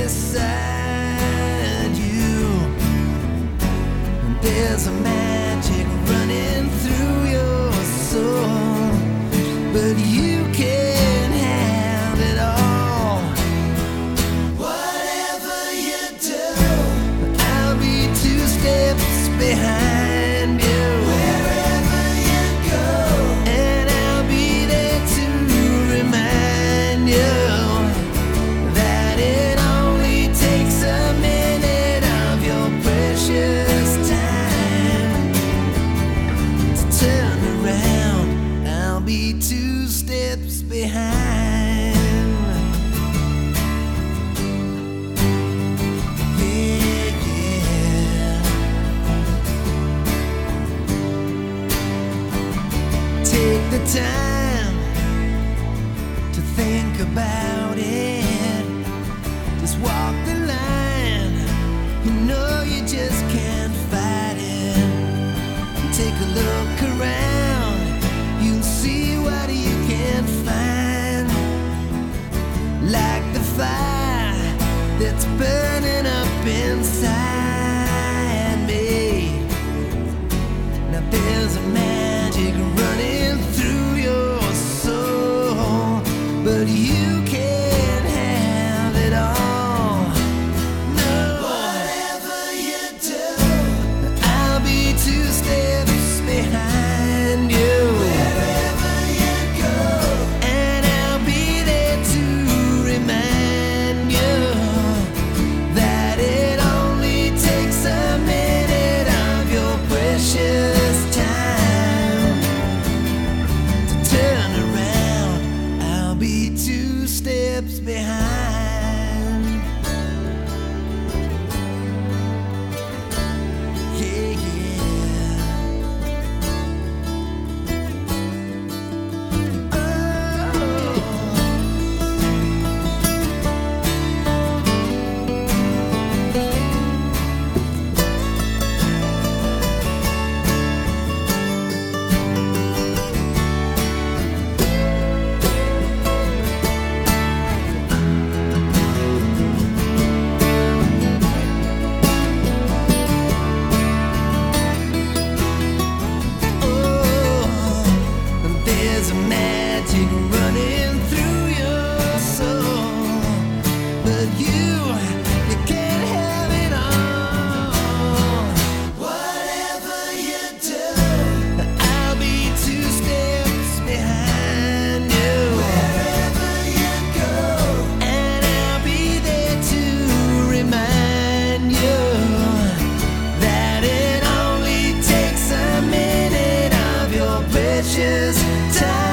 beside you. There's a magic running through your soul, but you can't have it all. Whatever you do, I'll be 2 steps behind you. Wherever you go, and I'll be there to remind you that it only takes a minute of your precious time to turn around. I'll be 2 steps behind. Yeah, yeah. Take the time to think about it. Just walk the line. You know you just can't fight it. Take a look around. You'll see what you can find. Like the fire that's burning up inside me. Now there's a magic running through your soul, but you can't have it all. No. Whatever you do, I'll be 2 steps behind you. Wherever you go, and I'll be there to remind you that it only takes a minute of your precious time to turn around. I'll be 2 steps behind. Yeah, yeah. Oh. There's a magic running through your soul, but you can't have it all. Whatever you do, I'll be 2 steps behind you. Wherever you go, and I'll be there to remind you that it only takes a minute of your precious time